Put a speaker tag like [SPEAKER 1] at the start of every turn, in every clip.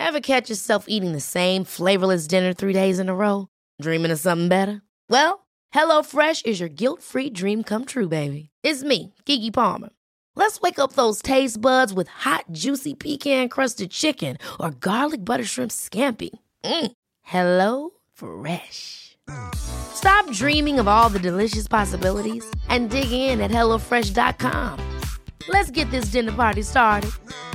[SPEAKER 1] Ever catch yourself eating the same flavorless dinner 3 days in a row? Dreaming of something better? Well, HelloFresh is your guilt-free dream come true, baby. It's me, Keke Palmer. Let's wake up those taste buds with hot, juicy pecan-crusted chicken or garlic butter shrimp scampi. Hello Fresh. Stop dreaming of all the delicious possibilities and dig in at HelloFresh.com. Let's get this dinner party started.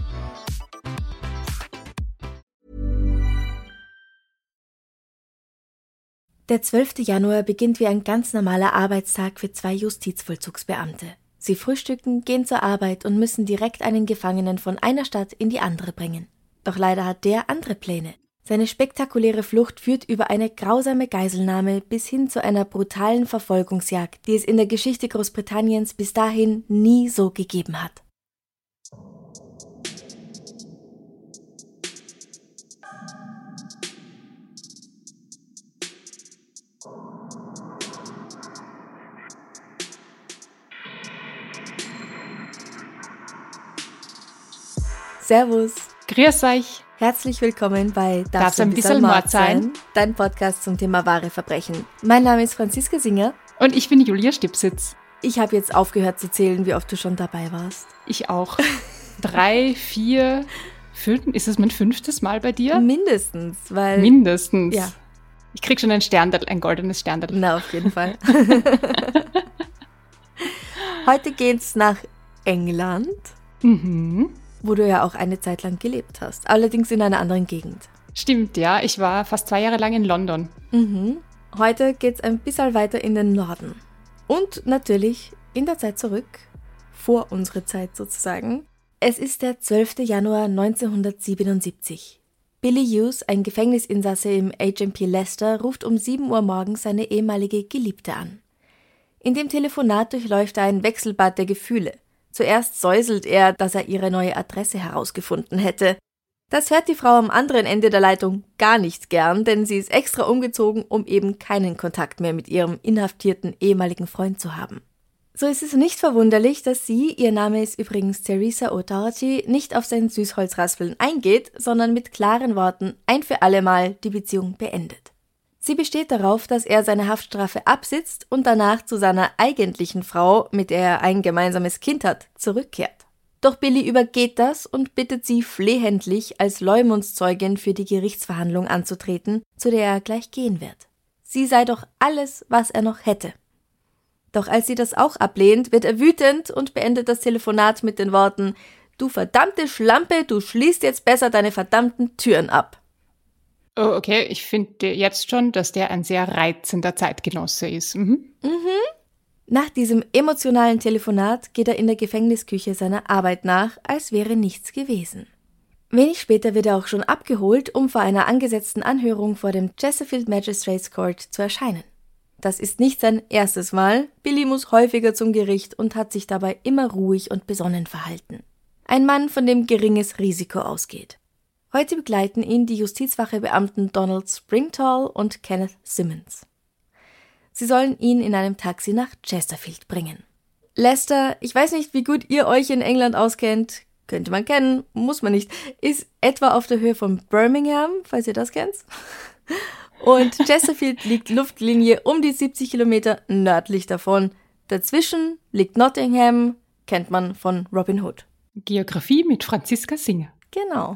[SPEAKER 2] Der 12. Januar beginnt wie ein ganz normaler Arbeitstag für 2 Justizvollzugsbeamte. Sie frühstücken, gehen zur Arbeit und müssen direkt einen Gefangenen von einer Stadt in die andere bringen. Doch leider hat der andere Pläne. Seine spektakuläre Flucht führt über eine grausame Geiselnahme bis hin zu einer brutalen Verfolgungsjagd, die es in der Geschichte Großbritanniens bis dahin nie so gegeben hat. Servus.
[SPEAKER 3] Grüß euch.
[SPEAKER 2] Herzlich willkommen bei
[SPEAKER 3] Darf's ein bisschen Mord sein?
[SPEAKER 2] Dein Podcast zum Thema wahre Verbrechen. Mein Name ist Franziska Singer.
[SPEAKER 3] Und ich bin Julia Stipsitz.
[SPEAKER 2] Ich habe jetzt aufgehört zu zählen, wie oft du schon dabei warst.
[SPEAKER 3] Ich auch. 3, 4, 5. Ist es mein 5. Mal bei dir?
[SPEAKER 2] Mindestens, weil...
[SPEAKER 3] Mindestens?
[SPEAKER 2] Ja.
[SPEAKER 3] Ich krieg schon ein Sterndl, ein goldenes Sterndl.
[SPEAKER 2] Na, auf jeden Fall. Heute geht's nach England. Wo du ja auch eine Zeit lang gelebt hast, allerdings in einer anderen Gegend.
[SPEAKER 3] Stimmt, ja. Ich war fast 2 Jahre lang in London.
[SPEAKER 2] Heute geht's ein bisschen weiter in den Norden. Und natürlich in der Zeit zurück, vor unsere Zeit sozusagen. Es ist der 12. Januar 1977. Billy Hughes, ein Gefängnisinsasse im HMP Leicester, ruft um 7 Uhr morgens seine ehemalige Geliebte an. In dem Telefonat durchläuft er ein Wechselbad der Gefühle. Zuerst säuselt er, dass er ihre neue Adresse herausgefunden hätte. Das hört die Frau am anderen Ende der Leitung gar nicht gern, denn sie ist extra umgezogen, um eben keinen Kontakt mehr mit ihrem inhaftierten ehemaligen Freund zu haben. So ist es nicht verwunderlich, dass sie, ihr Name ist übrigens Teresa O'Doherty, nicht auf sein Süßholzraspeln eingeht, sondern mit klaren Worten ein für alle Mal die Beziehung beendet. Sie besteht darauf, dass er seine Haftstrafe absitzt und danach zu seiner eigentlichen Frau, mit der er ein gemeinsames Kind hat, zurückkehrt. Doch Billy übergeht das und bittet sie flehentlich, als Leumundszeugin für die Gerichtsverhandlung anzutreten, zu der er gleich gehen wird. Sie sei doch alles, was er noch hätte. Doch als sie das auch ablehnt, wird er wütend und beendet das Telefonat mit den Worten: »Du verdammte Schlampe, du schließt jetzt besser deine verdammten Türen ab.«
[SPEAKER 3] Oh, okay. Ich finde jetzt schon, dass der ein sehr reizender Zeitgenosse ist.
[SPEAKER 2] Nach diesem emotionalen Telefonat geht er in der Gefängnisküche seiner Arbeit nach, als wäre nichts gewesen. Wenig später wird er auch schon abgeholt, um vor einer angesetzten Anhörung vor dem Chesterfield Magistrates Court zu erscheinen. Das ist nicht sein erstes Mal. Billy muss häufiger zum Gericht und hat sich dabei immer ruhig und besonnen verhalten. Ein Mann, von dem geringes Risiko ausgeht. Heute begleiten ihn die Justizwachebeamten Donald Springtall und Kenneth Simmons. Sie sollen ihn in einem Taxi nach Chesterfield bringen. Leicester, ich weiß nicht, wie gut ihr euch in England auskennt, könnte man kennen, muss man nicht, ist etwa auf der Höhe von Birmingham, falls ihr das kennt. Und Chesterfield liegt Luftlinie um die 70 Kilometer nördlich davon. Dazwischen liegt Nottingham, kennt man von Robin Hood.
[SPEAKER 3] Geografie mit Franziska Singer.
[SPEAKER 2] Genau.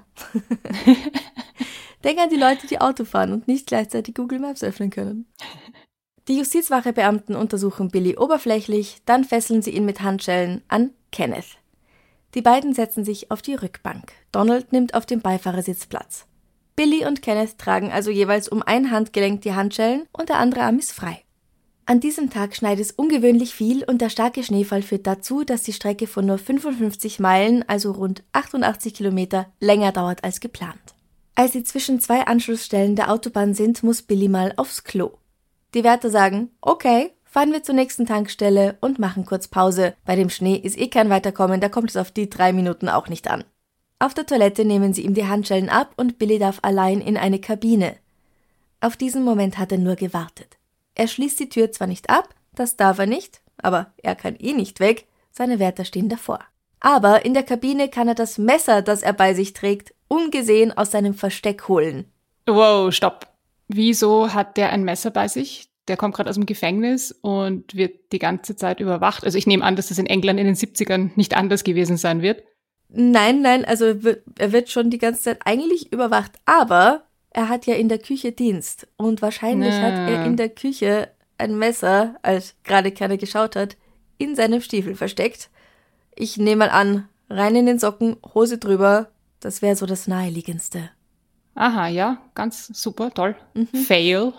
[SPEAKER 2] Denk an die Leute, die Auto fahren und nicht gleichzeitig Google Maps öffnen können. Die Justizwachebeamten untersuchen Billy oberflächlich, dann fesseln sie ihn mit Handschellen an Kenneth. Die beiden setzen sich auf die Rückbank. Donald nimmt auf dem Beifahrersitz Platz. Billy und Kenneth tragen also jeweils um ein Handgelenk die Handschellen und der andere Arm ist frei. An diesem Tag schneit es ungewöhnlich viel und der starke Schneefall führt dazu, dass die Strecke von nur 55 Meilen, also rund 88 Kilometer, länger dauert als geplant. Als sie zwischen 2 Anschlussstellen der Autobahn sind, muss Billy mal aufs Klo. Die Wärter sagen, okay, fahren wir zur nächsten Tankstelle und machen kurz Pause. Bei dem Schnee ist kein Weiterkommen, da kommt es auf die 3 Minuten auch nicht an. Auf der Toilette nehmen sie ihm die Handschellen ab und Billy darf allein in eine Kabine. Auf diesen Moment hat er nur gewartet. Er schließt die Tür zwar nicht ab, das darf er nicht, aber er kann nicht weg, seine Wärter stehen davor. Aber in der Kabine kann er das Messer, das er bei sich trägt, ungesehen aus seinem Versteck holen.
[SPEAKER 3] Wow, stopp. Wieso hat der ein Messer bei sich? Der kommt gerade aus dem Gefängnis und wird die ganze Zeit überwacht. Also ich nehme an, dass das in England in den 70ern nicht anders gewesen sein wird.
[SPEAKER 2] Nein, also er wird schon die ganze Zeit eigentlich überwacht, aber er hat ja in der Küche Dienst und wahrscheinlich hat er in der Küche ein Messer, als gerade keiner geschaut hat, in seinem Stiefel versteckt. Ich nehme mal an, rein in den Socken, Hose drüber, das wäre so das Naheliegendste.
[SPEAKER 3] Aha, ja, ganz super, toll. Fail.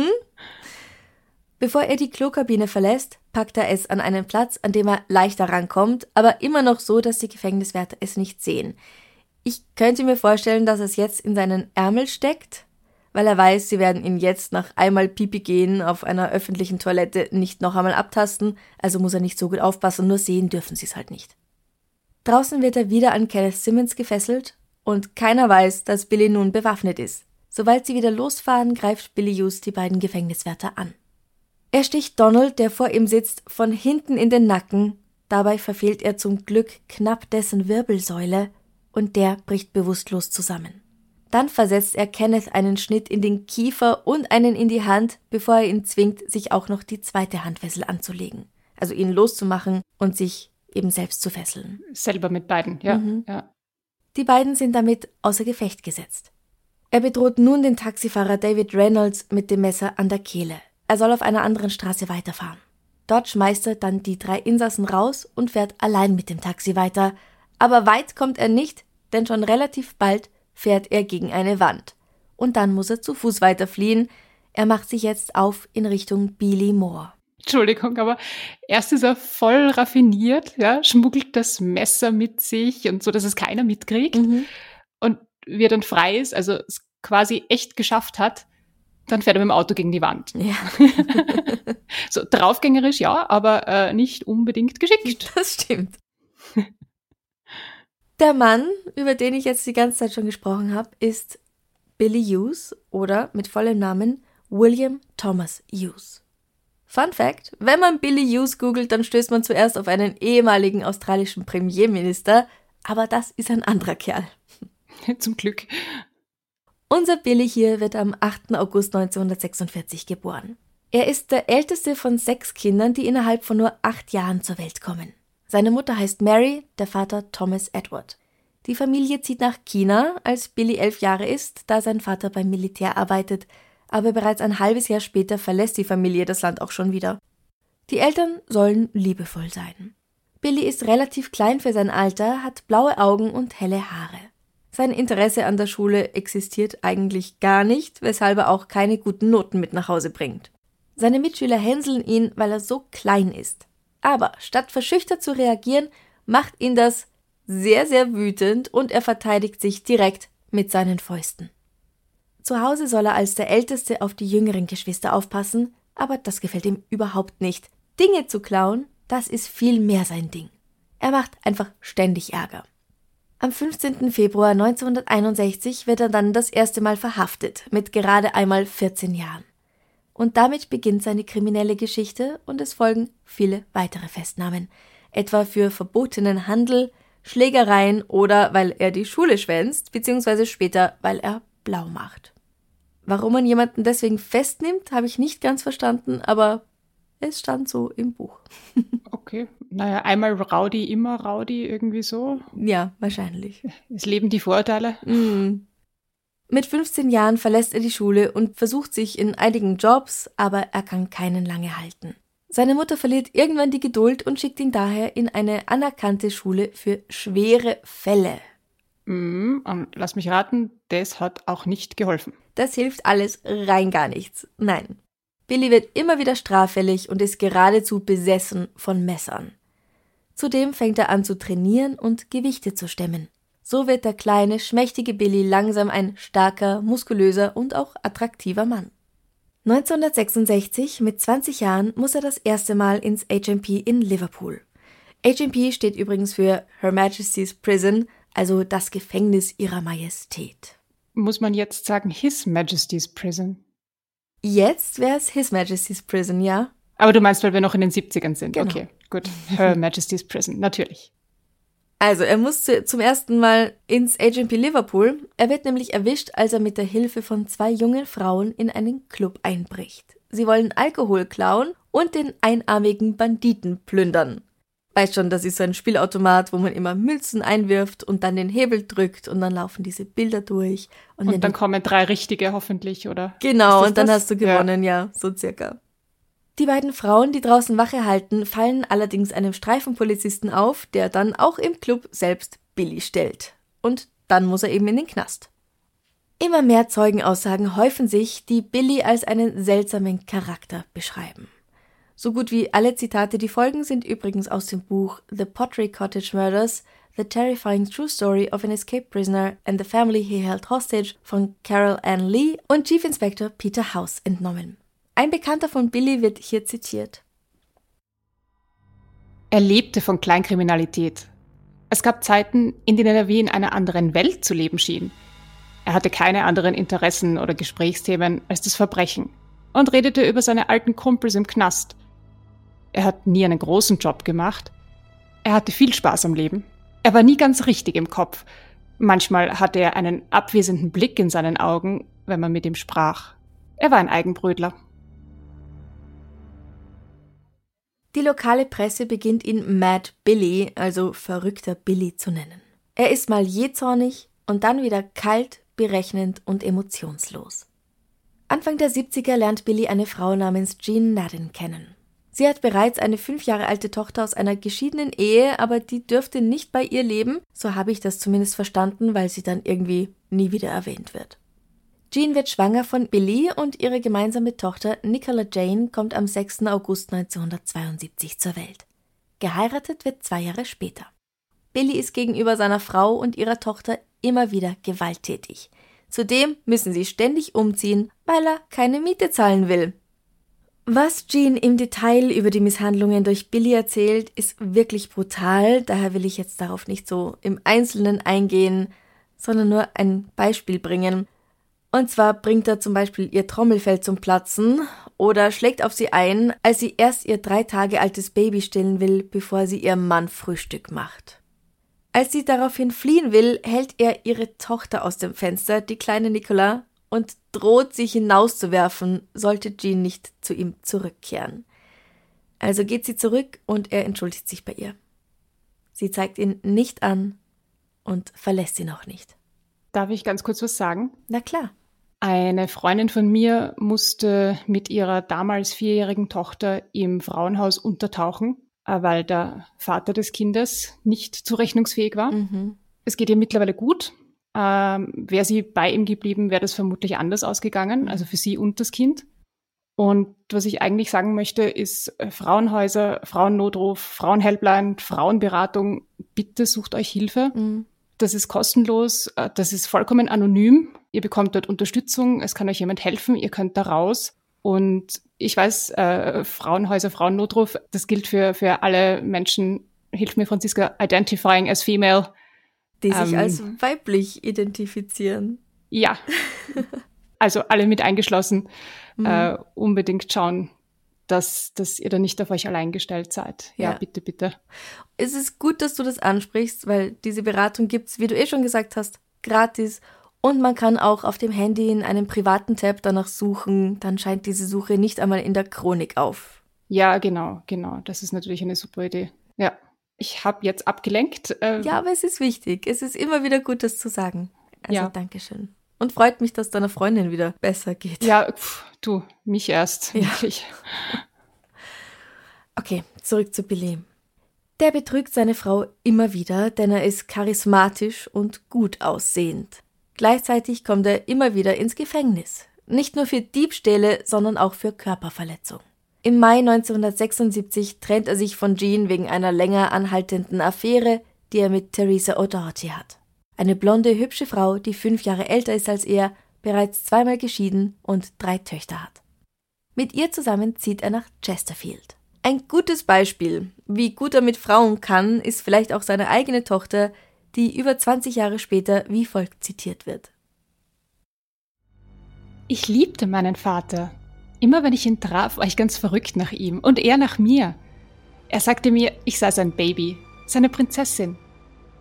[SPEAKER 2] Bevor er die Klokabine verlässt, packt er es an einen Platz, an dem er leichter rankommt, aber immer noch so, dass die Gefängniswärter es nicht sehen. Ich könnte mir vorstellen, dass er es jetzt in seinen Ärmel steckt, weil er weiß, sie werden ihn jetzt nach einmal Pipi gehen auf einer öffentlichen Toilette nicht noch einmal abtasten, also muss er nicht so gut aufpassen, nur sehen dürfen sie es halt nicht. Draußen wird er wieder an Kenneth Simmons gefesselt und keiner weiß, dass Billy nun bewaffnet ist. Sobald sie wieder losfahren, greift Billy Hughes die beiden Gefängniswärter an. Er sticht Donald, der vor ihm sitzt, von hinten in den Nacken. Dabei verfehlt er zum Glück knapp dessen Wirbelsäule und der bricht bewusstlos zusammen. Dann versetzt er Kenneth einen Schnitt in den Kiefer und einen in die Hand, bevor er ihn zwingt, sich auch noch die zweite Handfessel anzulegen. Also ihn loszumachen und sich eben selbst zu fesseln.
[SPEAKER 3] Selber mit beiden, ja. Ja.
[SPEAKER 2] Die beiden sind damit außer Gefecht gesetzt. Er bedroht nun den Taxifahrer David Reynolds mit dem Messer an der Kehle. Er soll auf einer anderen Straße weiterfahren. Dort schmeißt er dann die 3 Insassen raus und fährt allein mit dem Taxi weiter. Aber weit kommt er nicht, denn schon relativ bald fährt er gegen eine Wand. Und dann muss er zu Fuß weiterfliehen. Er macht sich jetzt auf in Richtung Beeley Moor.
[SPEAKER 3] Entschuldigung, aber erst ist er voll raffiniert, ja, schmuggelt das Messer mit sich und so, dass es keiner mitkriegt. Und wie er dann frei ist, also es quasi echt geschafft hat, dann fährt er mit dem Auto gegen die Wand.
[SPEAKER 2] Ja.
[SPEAKER 3] So draufgängerisch, ja, aber nicht unbedingt geschickt.
[SPEAKER 2] Das stimmt. Der Mann, über den ich jetzt die ganze Zeit schon gesprochen habe, ist Billy Hughes oder mit vollem Namen William Thomas Hughes. Fun Fact, wenn man Billy Hughes googelt, dann stößt man zuerst auf einen ehemaligen australischen Premierminister, aber das ist ein anderer Kerl.
[SPEAKER 3] Zum Glück.
[SPEAKER 2] Unser Billy hier wird am 8. August 1946 geboren. Er ist der älteste von 6 Kindern, die innerhalb von nur 8 Jahren zur Welt kommen. Seine Mutter heißt Mary, der Vater Thomas Edward. Die Familie zieht nach China, als Billy 11 Jahre ist, da sein Vater beim Militär arbeitet, aber bereits ein halbes Jahr später verlässt die Familie das Land auch schon wieder. Die Eltern sollen liebevoll sein. Billy ist relativ klein für sein Alter, hat blaue Augen und helle Haare. Sein Interesse an der Schule existiert eigentlich gar nicht, weshalb er auch keine guten Noten mit nach Hause bringt. Seine Mitschüler hänseln ihn, weil er so klein ist. Aber statt verschüchtert zu reagieren, macht ihn das sehr, sehr wütend und er verteidigt sich direkt mit seinen Fäusten. Zu Hause soll er als der Älteste auf die jüngeren Geschwister aufpassen, aber das gefällt ihm überhaupt nicht. Dinge zu klauen, das ist viel mehr sein Ding. Er macht einfach ständig Ärger. Am 15. Februar 1961 wird er dann das erste Mal verhaftet, mit gerade einmal 14 Jahren. Und damit beginnt seine kriminelle Geschichte und es folgen viele weitere Festnahmen, etwa für verbotenen Handel, Schlägereien oder weil er die Schule schwänzt, beziehungsweise später, weil er blau macht. Warum man jemanden deswegen festnimmt, habe ich nicht ganz verstanden, aber es stand so im Buch.
[SPEAKER 3] Okay, naja, einmal Rowdy, immer Rowdy, irgendwie so.
[SPEAKER 2] Ja, wahrscheinlich.
[SPEAKER 3] Es leben die Vorurteile.
[SPEAKER 2] Mit 15 Jahren verlässt er die Schule und versucht sich in einigen Jobs, aber er kann keinen lange halten. Seine Mutter verliert irgendwann die Geduld und schickt ihn daher in eine anerkannte Schule für schwere Fälle.
[SPEAKER 3] Und lass mich raten, das hat auch nicht geholfen.
[SPEAKER 2] Das hilft alles rein gar nichts. Nein. Billy wird immer wieder straffällig und ist geradezu besessen von Messern. Zudem fängt er an zu trainieren und Gewichte zu stemmen. So wird der kleine, schmächtige Billy langsam ein starker, muskulöser und auch attraktiver Mann. 1966, mit 20 Jahren, muss er das erste Mal ins HMP in Liverpool. HMP steht übrigens für Her Majesty's Prison, also das Gefängnis ihrer Majestät.
[SPEAKER 3] Muss man jetzt sagen His Majesty's Prison?
[SPEAKER 2] Jetzt wäre es His Majesty's Prison, ja?
[SPEAKER 3] Aber du meinst, weil wir noch in den 70ern sind.
[SPEAKER 2] Genau.
[SPEAKER 3] Okay, gut. Her Majesty's Prison, natürlich.
[SPEAKER 2] Also, er muss zum ersten Mal ins HMP Liverpool. Er wird nämlich erwischt, als er mit der Hilfe von 2 jungen Frauen in einen Club einbricht. Sie wollen Alkohol klauen und den einarmigen Banditen plündern. Weißt schon, das ist so ein Spielautomat, wo man immer Münzen einwirft und dann den Hebel drückt und dann laufen diese Bilder durch.
[SPEAKER 3] Und dann kommen 3 richtige hoffentlich, oder?
[SPEAKER 2] Genau, und dann hast du gewonnen, ja, so circa. Die beiden Frauen, die draußen Wache halten, fallen allerdings einem Streifenpolizisten auf, der dann auch im Club selbst Billy stellt. Und dann muss er eben in den Knast. Immer mehr Zeugenaussagen häufen sich, die Billy als einen seltsamen Charakter beschreiben. So gut wie alle Zitate, die folgen, sind übrigens aus dem Buch The Pottery Cottage Murders, The Terrifying True Story of an Escaped Prisoner and the Family He Held Hostage von Carol Ann Lee und Chief Inspector Peter House entnommen. Ein Bekannter von Billy wird hier zitiert.
[SPEAKER 3] Er lebte von Kleinkriminalität. Es gab Zeiten, in denen er wie in einer anderen Welt zu leben schien. Er hatte keine anderen Interessen oder Gesprächsthemen als das Verbrechen und redete über seine alten Kumpels im Knast. Er hat nie einen großen Job gemacht. Er hatte viel Spaß am Leben. Er war nie ganz richtig im Kopf. Manchmal hatte er einen abwesenden Blick in seinen Augen, wenn man mit ihm sprach. Er war ein Eigenbrötler.
[SPEAKER 2] Die lokale Presse beginnt ihn Mad Billy, also verrückter Billy, zu nennen. Er ist mal jähzornig und dann wieder kalt, berechnend und emotionslos. Anfang der 70er lernt Billy eine Frau namens Jean Nadden kennen. Sie hat bereits eine 5 Jahre alte Tochter aus einer geschiedenen Ehe, aber die dürfte nicht bei ihr leben, so habe ich das zumindest verstanden, weil sie dann irgendwie nie wieder erwähnt wird. Jean wird schwanger von Billy und ihre gemeinsame Tochter Nicola Jane kommt am 6. August 1972 zur Welt. Geheiratet wird 2 Jahre später. Billy ist gegenüber seiner Frau und ihrer Tochter immer wieder gewalttätig. Zudem müssen sie ständig umziehen, weil er keine Miete zahlen will. Was Jean im Detail über die Misshandlungen durch Billy erzählt, ist wirklich brutal, daher will ich jetzt darauf nicht so im Einzelnen eingehen, sondern nur ein Beispiel bringen. Und zwar bringt er zum Beispiel ihr Trommelfell zum Platzen oder schlägt auf sie ein, als sie erst ihr 3 Tage altes Baby stillen will, bevor sie ihrem Mann Frühstück macht. Als sie daraufhin fliehen will, hält er ihre Tochter aus dem Fenster, die kleine Nicola, und droht, sie hinauszuwerfen, sollte Jean nicht zu ihm zurückkehren. Also geht sie zurück und er entschuldigt sich bei ihr. Sie zeigt ihn nicht an und verlässt ihn auch nicht.
[SPEAKER 3] Darf ich ganz kurz was sagen?
[SPEAKER 2] Na klar.
[SPEAKER 3] Eine Freundin von mir musste mit ihrer damals 4-jährigen Tochter im Frauenhaus untertauchen, weil der Vater des Kindes nicht zurechnungsfähig war. Es geht ihr mittlerweile gut. Wäre sie bei ihm geblieben, wäre das vermutlich anders ausgegangen, also für sie und das Kind. Und was ich eigentlich sagen möchte, ist Frauenhäuser, Frauennotruf, Frauenhelpline, Frauenberatung, bitte sucht euch Hilfe. Das ist kostenlos, das ist vollkommen anonym. Ihr bekommt dort Unterstützung, es kann euch jemand helfen, ihr könnt da raus. Und ich weiß, Frauenhäuser, Frauennotruf, das gilt für alle Menschen, hilf mir Franziska, identifying as female.
[SPEAKER 2] Die sich als weiblich identifizieren.
[SPEAKER 3] Ja, also alle mit eingeschlossen. Unbedingt schauen, dass ihr da nicht auf euch allein gestellt seid. Ja, bitte, bitte.
[SPEAKER 2] Es ist gut, dass du das ansprichst, weil diese Beratung gibt's, wie du schon gesagt hast, gratis. Und man kann auch auf dem Handy in einem privaten Tab danach suchen. Dann scheint diese Suche nicht einmal in der Chronik auf.
[SPEAKER 3] Ja, genau. Das ist natürlich eine super Idee. Ja. Ich habe jetzt abgelenkt.
[SPEAKER 2] Ja, aber es ist wichtig. Es ist immer wieder gut, das zu sagen. Also
[SPEAKER 3] ja.
[SPEAKER 2] Dankeschön. Und freut mich, dass deiner Freundin wieder besser geht.
[SPEAKER 3] Ja, du, mich erst.
[SPEAKER 2] Ja.
[SPEAKER 3] Wirklich.
[SPEAKER 2] Okay, zurück zu Billy. Der betrügt seine Frau immer wieder, denn er ist charismatisch und gut aussehend. Gleichzeitig kommt er immer wieder ins Gefängnis. Nicht nur für Diebstähle, sondern auch für Körperverletzung. Im Mai 1976 trennt er sich von Jean wegen einer länger anhaltenden Affäre, die er mit Teresa O'Doherty hat. Eine blonde, hübsche Frau, die 5 Jahre älter ist als er, bereits 2-mal geschieden und 3 Töchter hat. Mit ihr zusammen zieht er nach Chesterfield. Ein gutes Beispiel, wie gut er mit Frauen kann, ist vielleicht auch seine eigene Tochter, die über 20 Jahre später wie folgt zitiert wird.
[SPEAKER 3] Ich liebte meinen Vater. Immer wenn ich ihn traf, war ich ganz verrückt nach ihm und er nach mir. Er sagte mir, ich sei sein Baby, seine Prinzessin.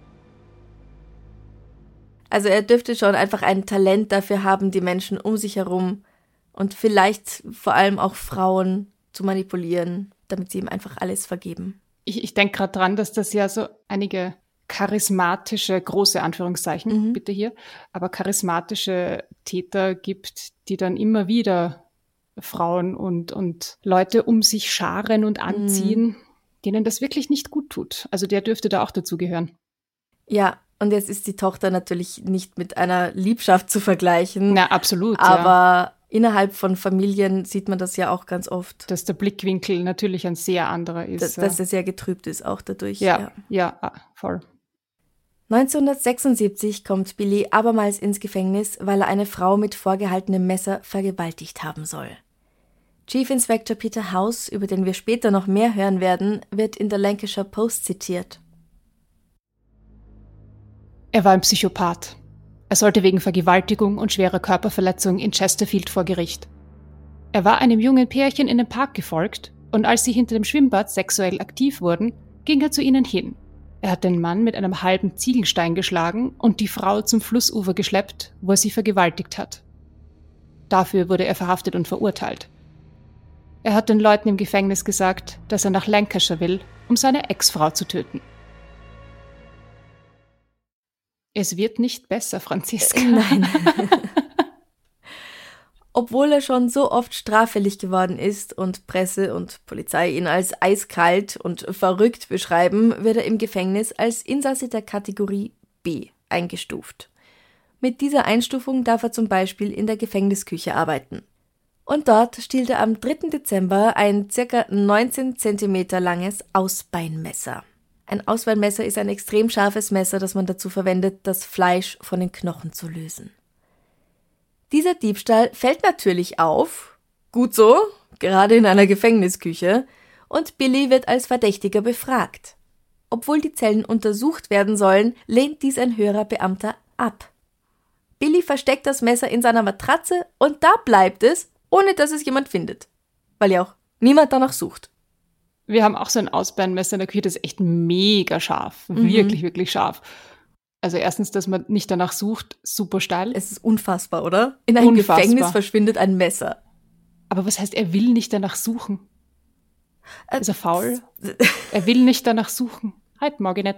[SPEAKER 2] Also er dürfte schon einfach ein Talent dafür haben, die Menschen um sich herum und vielleicht vor allem auch Frauen zu manipulieren, damit sie ihm einfach alles vergeben.
[SPEAKER 3] Ich denke gerade dran, dass das ja so einige charismatische, große Anführungszeichen, bitte hier, aber charismatische Täter gibt, die dann immer wieder Frauen und Leute um sich scharen und anziehen, denen das wirklich nicht gut tut. Also der dürfte da auch dazugehören.
[SPEAKER 2] Ja, und jetzt ist die Tochter natürlich nicht mit einer Liebschaft zu vergleichen.
[SPEAKER 3] Na, absolut,
[SPEAKER 2] aber innerhalb von Familien sieht man das ja auch ganz oft.
[SPEAKER 3] Dass der Blickwinkel natürlich ein sehr anderer ist.
[SPEAKER 2] Dass er sehr getrübt ist auch dadurch.
[SPEAKER 3] Ja, voll.
[SPEAKER 2] 1976 kommt Billy abermals ins Gefängnis, weil er eine Frau mit vorgehaltenem Messer vergewaltigt haben soll. Chief Inspector Peter House, über den wir später noch mehr hören werden, wird in der Lancashire Post zitiert.
[SPEAKER 3] Er war ein Psychopath. Er sollte wegen Vergewaltigung und schwerer Körperverletzung in Chesterfield vor Gericht. Er war einem jungen Pärchen in den Park gefolgt und als sie hinter dem Schwimmbad sexuell aktiv wurden, ging er zu ihnen hin. Er hat den Mann mit einem halben Ziegelstein geschlagen und die Frau zum Flussufer geschleppt, wo er sie vergewaltigt hat. Dafür wurde er verhaftet und verurteilt. Er hat den Leuten im Gefängnis gesagt, dass er nach Lancashire will, um seine Ex-Frau zu töten. Es wird nicht besser, Franziska.
[SPEAKER 2] Nein. Obwohl er schon so oft straffällig geworden ist und Presse und Polizei ihn als eiskalt und verrückt beschreiben, wird er im Gefängnis als Insasse der Kategorie B eingestuft. Mit dieser Einstufung darf er zum Beispiel in der Gefängnisküche arbeiten. Und dort stiehlt er am 3. Dezember ein ca. 19 cm langes Ausbeinmesser. Ein Ausbeinmesser ist ein extrem scharfes Messer, das man dazu verwendet, das Fleisch von den Knochen zu lösen. Dieser Diebstahl fällt natürlich auf, gut so, gerade in einer Gefängnisküche, und Billy wird als Verdächtiger befragt. Obwohl die Zellen untersucht werden sollen, lehnt dies ein höherer Beamter ab. Billy versteckt das Messer in seiner Matratze und da bleibt es, ohne dass es jemand findet, weil ja auch niemand danach sucht.
[SPEAKER 3] Wir haben auch so ein Ausbeinmesser in der Küche, das ist echt mega scharf, wirklich, wirklich scharf. Also erstens, dass man nicht danach sucht, super steil.
[SPEAKER 2] Es ist unfassbar, oder? In einem Gefängnis verschwindet ein Messer.
[SPEAKER 3] Aber was heißt, er will nicht danach suchen? Ist er faul? Er will nicht danach suchen. Halt, mag ich nicht.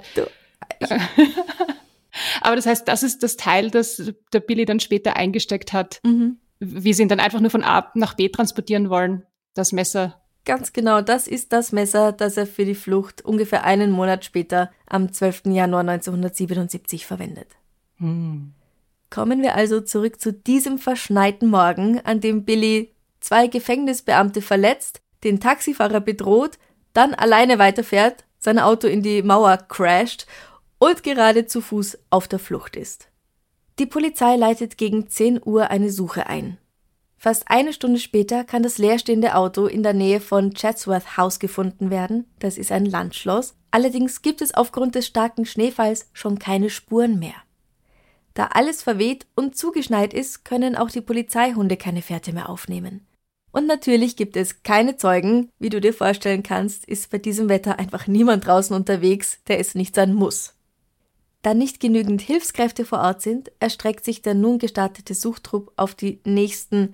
[SPEAKER 3] Aber das heißt, das ist das Teil, das der Billy dann später eingesteckt hat. Wie sie ihn dann einfach nur von A nach B transportieren wollen, das Messer.
[SPEAKER 2] Ganz genau, das ist das Messer, das er für die Flucht ungefähr einen Monat später, am 12. Januar 1977, verwendet. Kommen wir also zurück zu diesem verschneiten Morgen, an dem Billy 2 Gefängnisbeamte verletzt, den Taxifahrer bedroht, dann alleine weiterfährt, sein Auto in die Mauer crasht und gerade zu Fuß auf der Flucht ist. Die Polizei leitet gegen 10 Uhr eine Suche ein. Fast eine Stunde später kann das leerstehende Auto in der Nähe von Chatsworth House gefunden werden. Das ist ein Landschloss. Allerdings gibt es aufgrund des starken Schneefalls schon keine Spuren mehr. Da alles verweht und zugeschneit ist, können auch die Polizeihunde keine Fährte mehr aufnehmen. Und natürlich gibt es keine Zeugen. Wie du dir vorstellen kannst, ist bei diesem Wetter einfach niemand draußen unterwegs, der es nicht sein muss. Da nicht genügend Hilfskräfte vor Ort sind, erstreckt sich der nun gestartete Suchtrupp auf die nächsten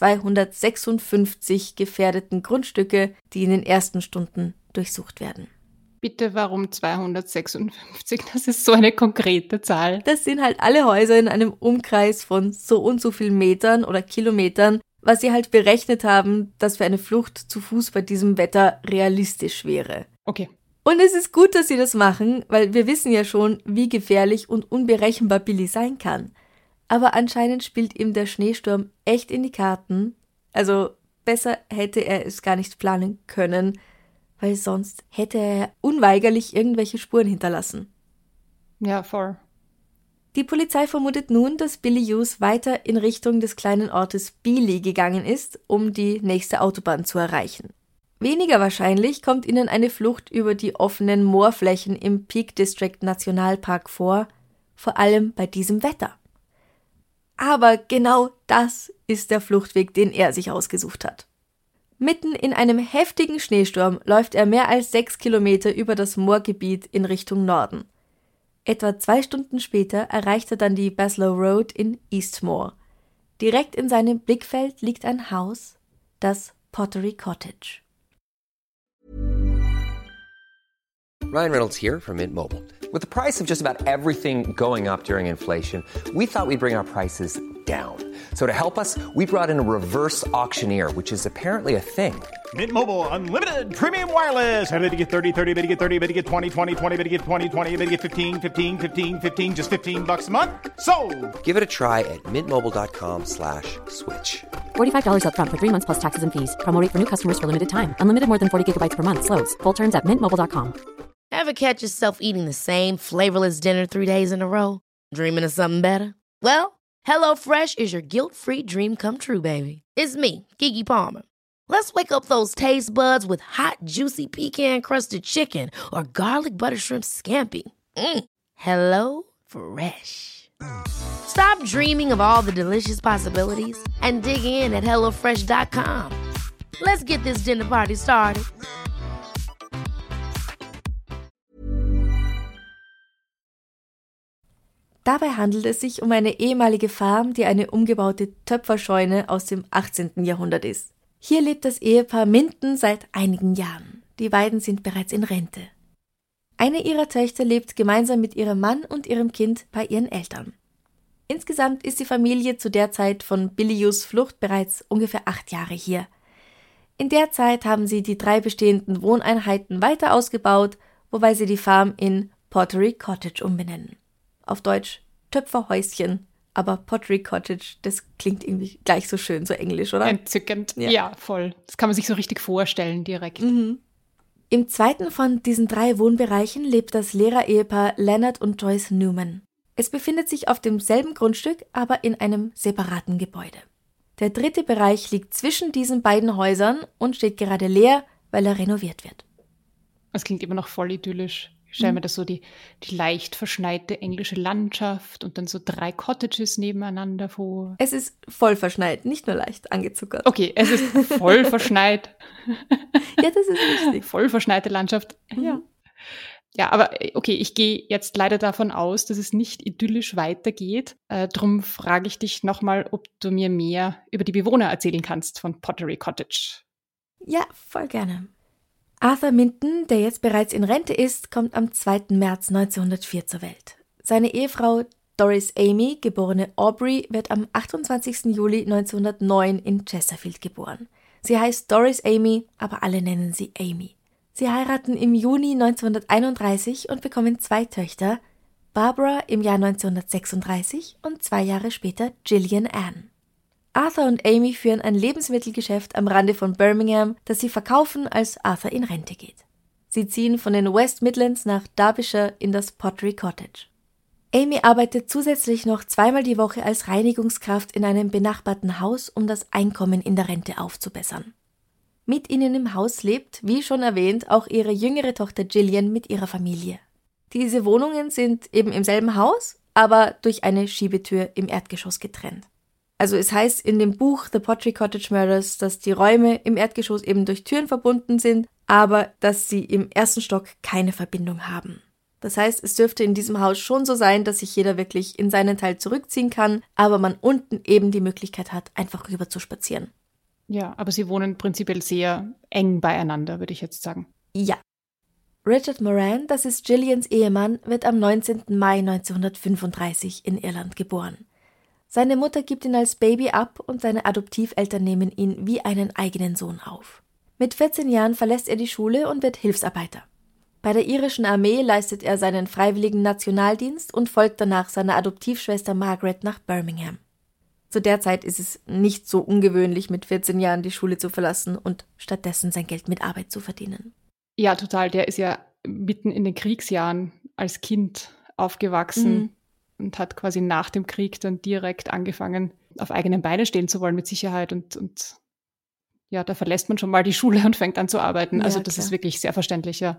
[SPEAKER 2] 256 gefährdeten Grundstücke, die in den ersten Stunden durchsucht werden.
[SPEAKER 3] Bitte, warum 256? Das ist so eine konkrete Zahl.
[SPEAKER 2] Das sind halt alle Häuser in einem Umkreis von so und so vielen Metern oder Kilometern, was sie halt berechnet haben, dass für eine Flucht zu Fuß bei diesem Wetter realistisch wäre.
[SPEAKER 3] Okay.
[SPEAKER 2] Und es ist gut, dass sie das machen, weil wir wissen ja schon, wie gefährlich und unberechenbar Billy sein kann. Aber anscheinend spielt ihm der Schneesturm echt in die Karten. Also besser hätte er es gar nicht planen können, weil sonst hätte er unweigerlich irgendwelche Spuren hinterlassen.
[SPEAKER 3] Ja, voll.
[SPEAKER 2] Die Polizei vermutet nun, dass Billy Hughes weiter in Richtung des kleinen Ortes Beeley gegangen ist, um die nächste Autobahn zu erreichen. Weniger wahrscheinlich kommt ihnen eine Flucht über die offenen Moorflächen im Peak District Nationalpark vor allem bei diesem Wetter. Aber genau das ist der Fluchtweg, den er sich ausgesucht hat. Mitten in einem heftigen Schneesturm läuft er mehr als 6 Kilometer über das Moorgebiet in Richtung Norden. Etwa 2 Stunden später erreicht er dann die Baslow Road in Eastmoor. Direkt in seinem Blickfeld liegt ein Haus, das Pottery Cottage.
[SPEAKER 4] Ryan Reynolds here from Mint Mobile. With the price of just about everything going up during inflation, we thought we'd bring our prices down. So to help us, we brought in a reverse auctioneer, which is apparently a thing.
[SPEAKER 5] Mint Mobile Unlimited Premium Wireless. How to get 30, 30, bit to get 30, bit to get 20, 20, 20, bit to get 20, 20, bit to get 15, 15, 15, 15, just $15 a month? Sold!
[SPEAKER 4] Give it a try at mintmobile.com/switch.
[SPEAKER 6] $45 up front for 3 months plus taxes and fees. Promo rate for new customers for limited time. Unlimited more than 40 gigabytes per month. Slows full terms at mintmobile.com.
[SPEAKER 1] Ever catch yourself eating the same flavorless dinner 3 days in a row? Dreaming of something better? Well, HelloFresh is your guilt-free dream come true, baby. It's me, Keke Palmer. Let's wake up those taste buds with hot, juicy pecan-crusted chicken or garlic butter shrimp scampi. Hello Fresh. Stop dreaming of all the delicious possibilities and dig in at HelloFresh.com. Let's get this dinner party started.
[SPEAKER 2] Dabei handelt es sich um eine ehemalige Farm, die eine umgebaute Töpferscheune aus dem 18. Jahrhundert ist. Hier lebt das Ehepaar Minton seit einigen Jahren. Die beiden sind bereits in Rente. Eine ihrer Töchter lebt gemeinsam mit ihrem Mann und ihrem Kind bei ihren Eltern. Insgesamt ist die Familie zu der Zeit von Billius Flucht bereits ungefähr 8 Jahre hier. In der Zeit haben sie die 3 bestehenden Wohneinheiten weiter ausgebaut, wobei sie die Farm in Pottery Cottage umbenennen. Auf Deutsch Töpferhäuschen, aber Pottery Cottage, das klingt irgendwie gleich so schön, so englisch, oder?
[SPEAKER 3] Entzückend, ja, voll. Das kann man sich so richtig vorstellen direkt.
[SPEAKER 2] Mhm. Im zweiten von diesen 3 Wohnbereichen lebt das Lehrerehepaar Leonard und Joyce Newman. Es befindet sich auf demselben Grundstück, aber in einem separaten Gebäude. Der 3. Bereich liegt zwischen diesen beiden Häusern und steht gerade leer, weil er renoviert wird.
[SPEAKER 3] Das klingt immer noch voll idyllisch. Ich stelle mir das so die leicht verschneite englische Landschaft und dann so 3 Cottages nebeneinander vor.
[SPEAKER 2] Es ist voll verschneit, nicht nur leicht angezuckert.
[SPEAKER 3] Okay, es ist voll verschneit.
[SPEAKER 2] Ja, das ist richtig.
[SPEAKER 3] Voll verschneite Landschaft. Ja. Ja, aber okay, ich gehe jetzt leider davon aus, dass es nicht idyllisch weitergeht. Drum frage ich dich nochmal, ob du mir mehr über die Bewohner erzählen kannst von Pottery Cottage.
[SPEAKER 2] Ja, voll gerne. Arthur Minton, der jetzt bereits in Rente ist, kommt am 2. März 1904 zur Welt. Seine Ehefrau Doris Amy, geborene Aubrey, wird am 28. Juli 1909 in Chesterfield geboren. Sie heißt Doris Amy, aber alle nennen sie Amy. Sie heiraten im Juni 1931 und bekommen 2 Töchter, Barbara im Jahr 1936 und 2 Jahre später Gillian Ann. Arthur und Amy führen ein Lebensmittelgeschäft am Rande von Birmingham, das sie verkaufen, als Arthur in Rente geht. Sie ziehen von den West Midlands nach Derbyshire in das Pottery Cottage. Amy arbeitet zusätzlich noch 2-mal die Woche als Reinigungskraft in einem benachbarten Haus, um das Einkommen in der Rente aufzubessern. Mit ihnen im Haus lebt, wie schon erwähnt, auch ihre jüngere Tochter Gillian mit ihrer Familie. Diese Wohnungen sind eben im selben Haus, aber durch eine Schiebetür im Erdgeschoss getrennt. Also es heißt in dem Buch The Pottery Cottage Murders, dass die Räume im Erdgeschoss eben durch Türen verbunden sind, aber dass sie im 1. Stock keine Verbindung haben. Das heißt, es dürfte in diesem Haus schon so sein, dass sich jeder wirklich in seinen Teil zurückziehen kann, aber man unten eben die Möglichkeit hat, einfach rüber zu spazieren.
[SPEAKER 3] Ja, aber sie wohnen prinzipiell sehr eng beieinander, würde ich jetzt sagen.
[SPEAKER 2] Ja. Richard Moran, das ist Gillians Ehemann, wird am 19. Mai 1935 in Irland geboren. Seine Mutter gibt ihn als Baby ab und seine Adoptiveltern nehmen ihn wie einen eigenen Sohn auf. Mit 14 Jahren verlässt er die Schule und wird Hilfsarbeiter. Bei der irischen Armee leistet er seinen freiwilligen Nationaldienst und folgt danach seiner Adoptivschwester Margaret nach Birmingham. Zu der Zeit ist es nicht so ungewöhnlich, mit 14 Jahren die Schule zu verlassen und stattdessen sein Geld mit Arbeit zu verdienen.
[SPEAKER 3] Ja, total. Der ist ja mitten in den Kriegsjahren als Kind aufgewachsen und hat quasi nach dem Krieg dann direkt angefangen, auf eigenen Beinen stehen zu wollen mit Sicherheit. Und ja, da verlässt man schon mal die Schule und fängt an zu arbeiten. Also das ist wirklich sehr verständlich, ja.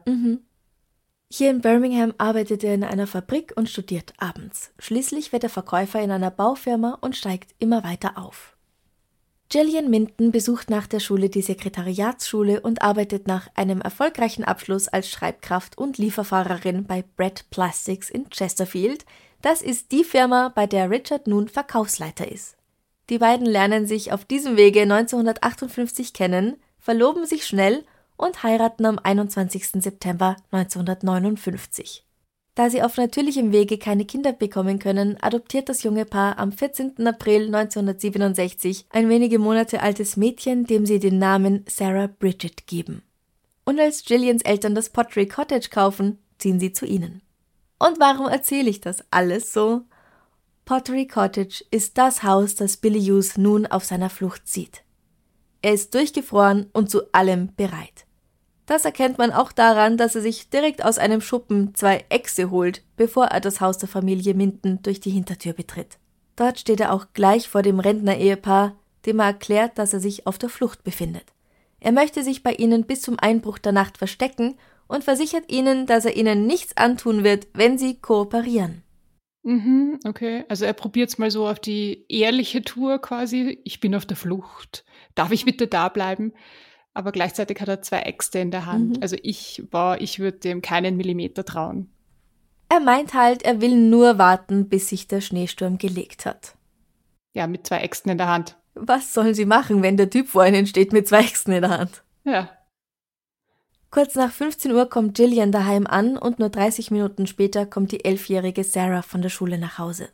[SPEAKER 2] Hier in Birmingham arbeitet er in einer Fabrik und studiert abends. Schließlich wird er Verkäufer in einer Baufirma und steigt immer weiter auf. Gillian Minton besucht nach der Schule die Sekretariatsschule und arbeitet nach einem erfolgreichen Abschluss als Schreibkraft und Lieferfahrerin bei Brett Plastics in Chesterfield. Das ist die Firma, bei der Richard nun Verkaufsleiter ist. Die beiden lernen sich auf diesem Wege 1958 kennen, verloben sich schnell und heiraten am 21. September 1959. Da sie auf natürlichem Wege keine Kinder bekommen können, adoptiert das junge Paar am 14. April 1967 ein wenige Monate altes Mädchen, dem sie den Namen Sarah Bridget geben. Und als Gillians Eltern das Pottery Cottage kaufen, ziehen sie zu ihnen. Und warum erzähle ich das alles so? Pottery Cottage ist das Haus, das Billy Hughes nun auf seiner Flucht sieht. Er ist durchgefroren und zu allem bereit. Das erkennt man auch daran, dass er sich direkt aus einem Schuppen 2 Echse holt, bevor er das Haus der Familie Minton durch die Hintertür betritt. Dort steht er auch gleich vor dem Rentner-Ehepaar, dem er erklärt, dass er sich auf der Flucht befindet. Er möchte sich bei ihnen bis zum Einbruch der Nacht verstecken und versichert ihnen, dass er ihnen nichts antun wird, wenn sie kooperieren.
[SPEAKER 3] Okay, also er probiert es mal so auf die ehrliche Tour quasi. Ich bin auf der Flucht. Darf ich bitte da bleiben? Aber gleichzeitig hat er 2 Äxte in der Hand. Also ich würde dem keinen Millimeter trauen.
[SPEAKER 2] Er meint halt, er will nur warten, bis sich der Schneesturm gelegt hat.
[SPEAKER 3] Ja, mit 2 Äxten in der Hand.
[SPEAKER 2] Was sollen sie machen, wenn der Typ vor ihnen steht mit 2 Äxten in der Hand?
[SPEAKER 3] Ja.
[SPEAKER 2] Kurz nach 15 Uhr kommt Gillian daheim an und nur 30 Minuten später kommt die 11-jährige Sarah von der Schule nach Hause.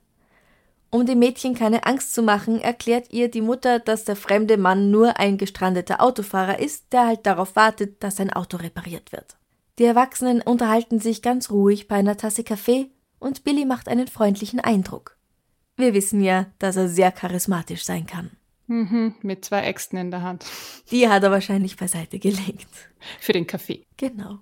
[SPEAKER 2] Um dem Mädchen keine Angst zu machen, erklärt ihr die Mutter, dass der fremde Mann nur ein gestrandeter Autofahrer ist, der halt darauf wartet, dass sein Auto repariert wird. Die Erwachsenen unterhalten sich ganz ruhig bei einer Tasse Kaffee und Billy macht einen freundlichen Eindruck. Wir wissen ja, dass er sehr charismatisch sein kann.
[SPEAKER 3] Mit 2 Äxten in der Hand.
[SPEAKER 2] Die hat er wahrscheinlich beiseite gelegt.
[SPEAKER 3] Für den Kaffee.
[SPEAKER 2] Genau.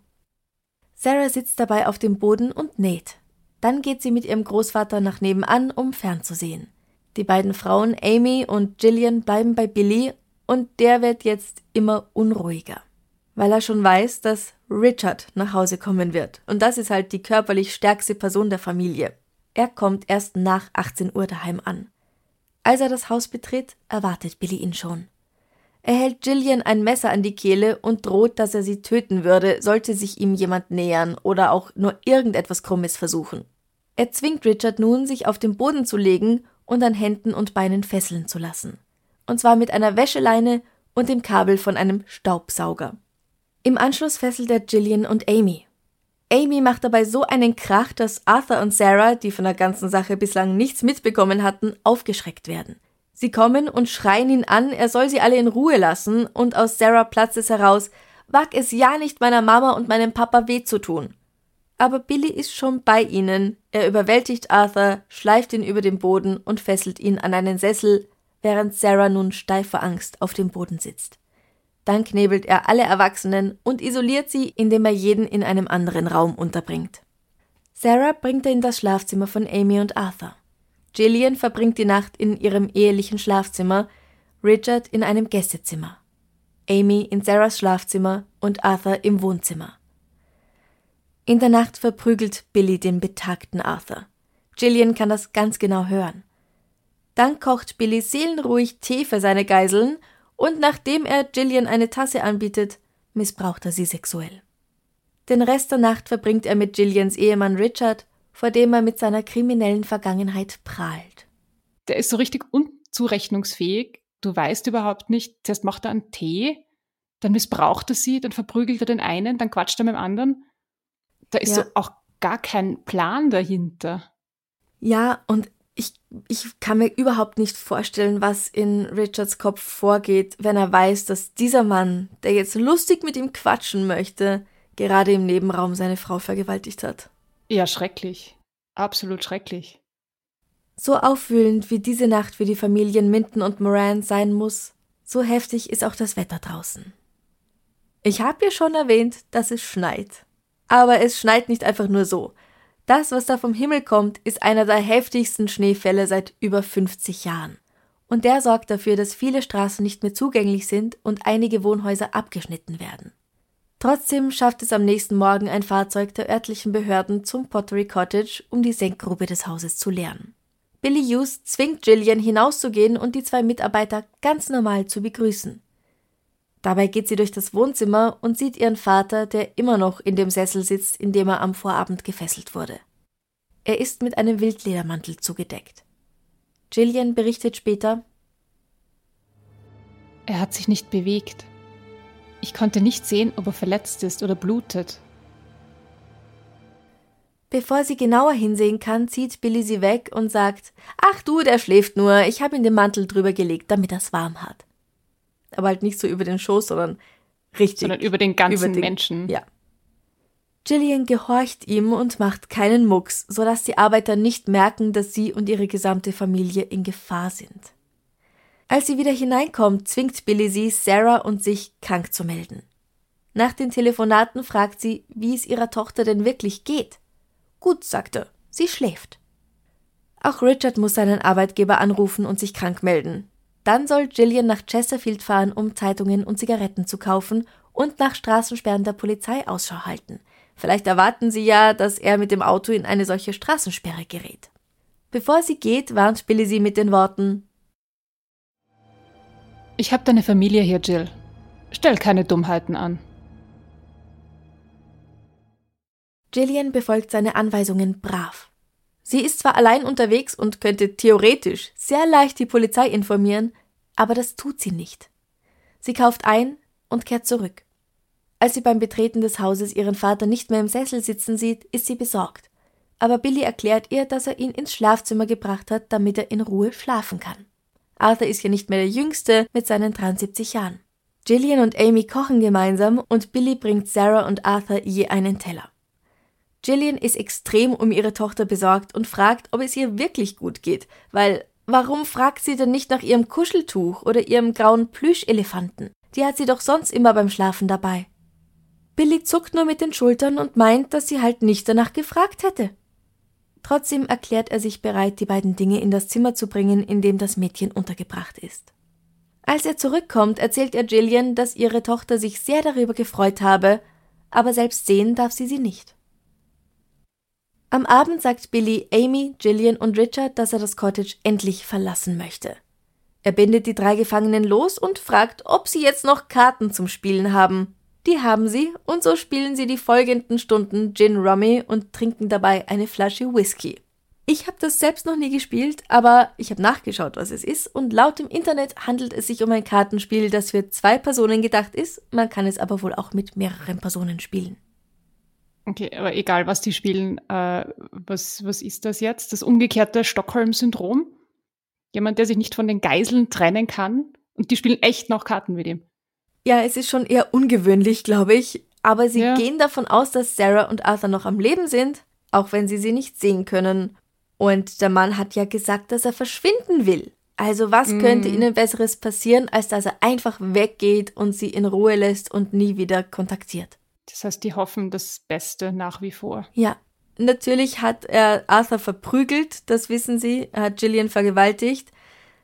[SPEAKER 2] Sarah sitzt dabei auf dem Boden und näht. Dann geht sie mit ihrem Großvater nach nebenan, um fernzusehen. Die beiden Frauen, Amy und Gillian, bleiben bei Billy und der wird jetzt immer unruhiger. Weil er schon weiß, dass Richard nach Hause kommen wird. Und das ist halt die körperlich stärkste Person der Familie. Er kommt erst nach 18 Uhr daheim an. Als er das Haus betritt, erwartet Billy ihn schon. Er hält Gillian ein Messer an die Kehle und droht, dass er sie töten würde, sollte sich ihm jemand nähern oder auch nur irgendetwas Krummes versuchen. Er zwingt Richard nun, sich auf den Boden zu legen und an Händen und Beinen fesseln zu lassen. Und zwar mit einer Wäscheleine und dem Kabel von einem Staubsauger. Im Anschluss fesselt er Gillian und Amy. Amy macht dabei so einen Krach, dass Arthur und Sarah, die von der ganzen Sache bislang nichts mitbekommen hatten, aufgeschreckt werden. Sie kommen und schreien ihn an, er soll sie alle in Ruhe lassen und aus Sarah platzt es heraus, wag es ja nicht meiner Mama und meinem Papa weh zu tun. Aber Billy ist schon bei ihnen, er überwältigt Arthur, schleift ihn über den Boden und fesselt ihn an einen Sessel, während Sarah nun steif vor Angst auf dem Boden sitzt. Dann knebelt er alle Erwachsenen und isoliert sie, indem er jeden in einem anderen Raum unterbringt. Sarah bringt er in das Schlafzimmer von Amy und Arthur. Gillian verbringt die Nacht in ihrem ehelichen Schlafzimmer, Richard in einem Gästezimmer, Amy in Sarahs Schlafzimmer und Arthur im Wohnzimmer. In der Nacht verprügelt Billy den betagten Arthur. Gillian kann das ganz genau hören. Dann kocht Billy seelenruhig Tee für seine Geiseln und nachdem er Gillian eine Tasse anbietet, missbraucht er sie sexuell. Den Rest der Nacht verbringt er mit Gillians Ehemann Richard, vor dem er mit seiner kriminellen Vergangenheit prahlt.
[SPEAKER 3] Der ist so richtig unzurechnungsfähig. Du weißt überhaupt nicht, zuerst macht er einen Tee, dann missbraucht er sie, dann verprügelt er den einen, dann quatscht er mit dem anderen. Da ist so auch gar kein Plan dahinter.
[SPEAKER 2] Ja, und ich kann mir überhaupt nicht vorstellen, was in Richards Kopf vorgeht, wenn er weiß, dass dieser Mann, der jetzt lustig mit ihm quatschen möchte, gerade im Nebenraum seine Frau vergewaltigt hat.
[SPEAKER 3] Ja, schrecklich. Absolut schrecklich.
[SPEAKER 2] So aufwühlend wie diese Nacht für die Familien Minton und Moran sein muss, so heftig ist auch das Wetter draußen. Ich habe ja schon erwähnt, dass es schneit. Aber es schneit nicht einfach nur so. Das, was da vom Himmel kommt, ist einer der heftigsten Schneefälle seit über 50 Jahren. Und der sorgt dafür, dass viele Straßen nicht mehr zugänglich sind und einige Wohnhäuser abgeschnitten werden. Trotzdem schafft es am nächsten Morgen ein Fahrzeug der örtlichen Behörden zum Pottery Cottage, um die Senkgrube des Hauses zu leeren. Billy Hughes zwingt Gillian hinauszugehen und die 2 Mitarbeiter ganz normal zu begrüßen. Dabei geht sie durch das Wohnzimmer und sieht ihren Vater, der immer noch in dem Sessel sitzt, in dem er am Vorabend gefesselt wurde. Er ist mit einem Wildledermantel zugedeckt. Gillian berichtet später:
[SPEAKER 3] Er hat sich nicht bewegt. Ich konnte nicht sehen, ob er verletzt ist oder blutet.
[SPEAKER 2] Bevor sie genauer hinsehen kann, zieht Billy sie weg und sagt: »Ach du, der schläft nur, ich habe ihm den Mantel drüber gelegt, damit er es warm hat.« Aber halt nicht so über den Schoß, sondern richtig.
[SPEAKER 3] Sondern über den ganzen Menschen.
[SPEAKER 2] Ja. Gillian gehorcht ihm und macht keinen Mucks, sodass die Arbeiter nicht merken, dass sie und ihre gesamte Familie in Gefahr sind. Als sie wieder hineinkommt, zwingt Billy sie, Sarah und sich krank zu melden. Nach den Telefonaten fragt sie, wie es ihrer Tochter denn wirklich geht. Gut, sagt er, sie schläft. Auch Richard muss seinen Arbeitgeber anrufen und sich krank melden. Dann soll Gillian nach Chesterfield fahren, um Zeitungen und Zigaretten zu kaufen und nach Straßensperren der Polizei Ausschau halten. Vielleicht erwarten sie ja, dass er mit dem Auto in eine solche Straßensperre gerät. Bevor sie geht, warnt Billy sie mit den Worten:
[SPEAKER 3] Ich habe deine Familie hier, Jill. Stell keine Dummheiten an.
[SPEAKER 2] Gillian befolgt seine Anweisungen brav. Sie ist zwar allein unterwegs und könnte theoretisch sehr leicht die Polizei informieren, aber das tut sie nicht. Sie kauft ein und kehrt zurück. Als sie beim Betreten des Hauses ihren Vater nicht mehr im Sessel sitzen sieht, ist sie besorgt. Aber Billy erklärt ihr, dass er ihn ins Schlafzimmer gebracht hat, damit er in Ruhe schlafen kann. Arthur ist ja nicht mehr der Jüngste mit seinen 73 Jahren. Gillian und Amy kochen gemeinsam und Billy bringt Sarah und Arthur je einen Teller. Gillian ist extrem um ihre Tochter besorgt und fragt, ob es ihr wirklich gut geht, weil warum fragt sie denn nicht nach ihrem Kuscheltuch oder ihrem grauen Plüschelefanten? Die hat sie doch sonst immer beim Schlafen dabei. Billy zuckt nur mit den Schultern und meint, dass sie halt nicht danach gefragt hätte. Trotzdem erklärt er sich bereit, die beiden Dinge in das Zimmer zu bringen, in dem das Mädchen untergebracht ist. Als er zurückkommt, erzählt er Gillian, dass ihre Tochter sich sehr darüber gefreut habe, aber selbst sehen darf sie nicht. Am Abend sagt Billy Amy, Gillian und Richard, dass er das Cottage endlich verlassen möchte. Er bindet die 3 Gefangenen los und fragt, ob sie jetzt noch Karten zum Spielen haben. Die haben sie und so spielen sie die folgenden Stunden Gin Rummy und trinken dabei eine Flasche Whisky. Ich habe das selbst noch nie gespielt, aber ich habe nachgeschaut, was es ist und laut dem Internet handelt es sich um ein Kartenspiel, das für 2 Personen gedacht ist, man kann es aber wohl auch mit mehreren Personen spielen.
[SPEAKER 3] Okay, aber egal, was die spielen, was ist das jetzt? Das umgekehrte Stockholm-Syndrom? Jemand, der sich nicht von den Geiseln trennen kann und die spielen echt noch Karten mit ihm.
[SPEAKER 2] Ja, es ist schon eher ungewöhnlich, glaube ich, aber sie gehen davon aus, dass Sarah und Arthur noch am Leben sind, auch wenn sie nicht sehen können. Und der Mann hat ja gesagt, dass er verschwinden will. Also was könnte ihnen Besseres passieren, als dass er einfach weggeht und sie in Ruhe lässt und nie wieder kontaktiert.
[SPEAKER 3] Das heißt, die hoffen das Beste nach wie vor.
[SPEAKER 2] Ja, natürlich hat er Arthur verprügelt, das wissen sie, er hat Gillian vergewaltigt.